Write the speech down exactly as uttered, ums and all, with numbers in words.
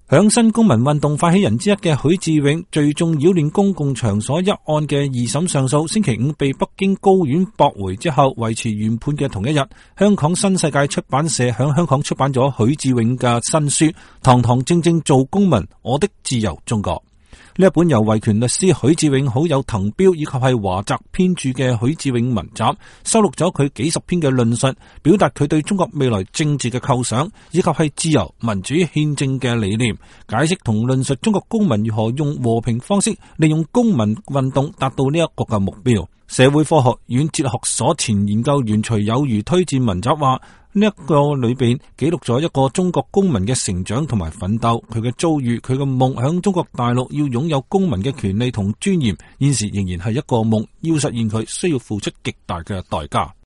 響新公民運動發起人之一嘅許志永聚眾擾亂公共場所一案嘅二審上訴，星期五被北京高院駁回之後，維持原判嘅同一日，香港新世界出版社響香港出版咗許志永嘅新書《堂堂正正做公民：我的自由中國》。呢一本由維權律師許志永好友滕彪以及係華澤編著嘅許志永文集，收錄咗佢幾十篇嘅論述，表達佢對中國未來政治嘅構想，以及係自由民主憲政嘅理念，解釋同論述中國公民如何用和平方式利用公民運動達到呢一個嘅目標。社會科學院哲學所前研究員徐有餘推薦文集話，呢一個裏邊記錄咗一個中國公民嘅成長同埋奮鬥，佢嘅遭遇，佢嘅夢響中國大陸要擁有公民嘅權利同尊嚴，現時仍然係一個夢，要實現佢需要付出極大嘅代價。